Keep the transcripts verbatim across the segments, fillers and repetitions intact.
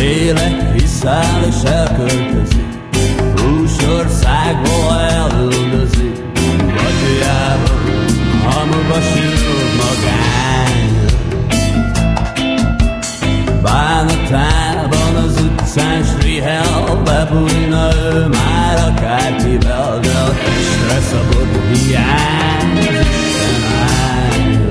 lélek hiszáll és elköltözik, húsországból elüldözik, vagy hiába hamuba sül magány. Bánatában az utcán strihel, bebújna ő már akárkivel, de a testre szabott hiány az Isten áll.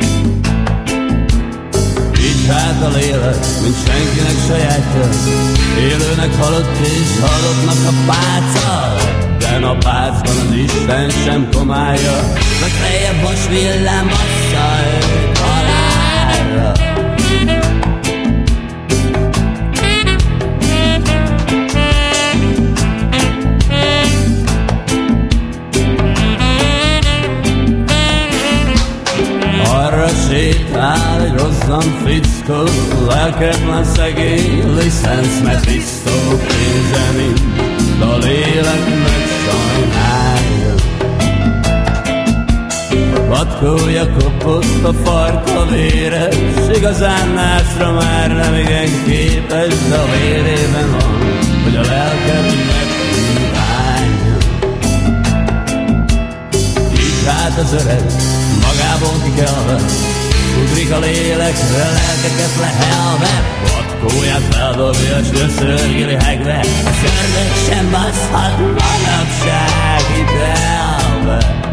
Így hát a lélek, mint senkinek sajátja, élőnek halott és halottnak a pálca, de a pálcban az Isten sem komálja, legfeljebb most villám bassza őt halálra. Arra sétál egy rozzant fickó, lelketlen szegény, licensz Mephisto, pénze mind, a lélek meg sajnálja. A patkója kopott, a farka véres, igazán nászra már nem igen képes, de a vérében van, hogy a lelket megkívánja. Így hát az öreg magából kikelve, ugrik a lélekre, lelkeket lehelve, patkóját feldobja, s összörgili hegve, a szörnyek sem baszhat manapság ide elve.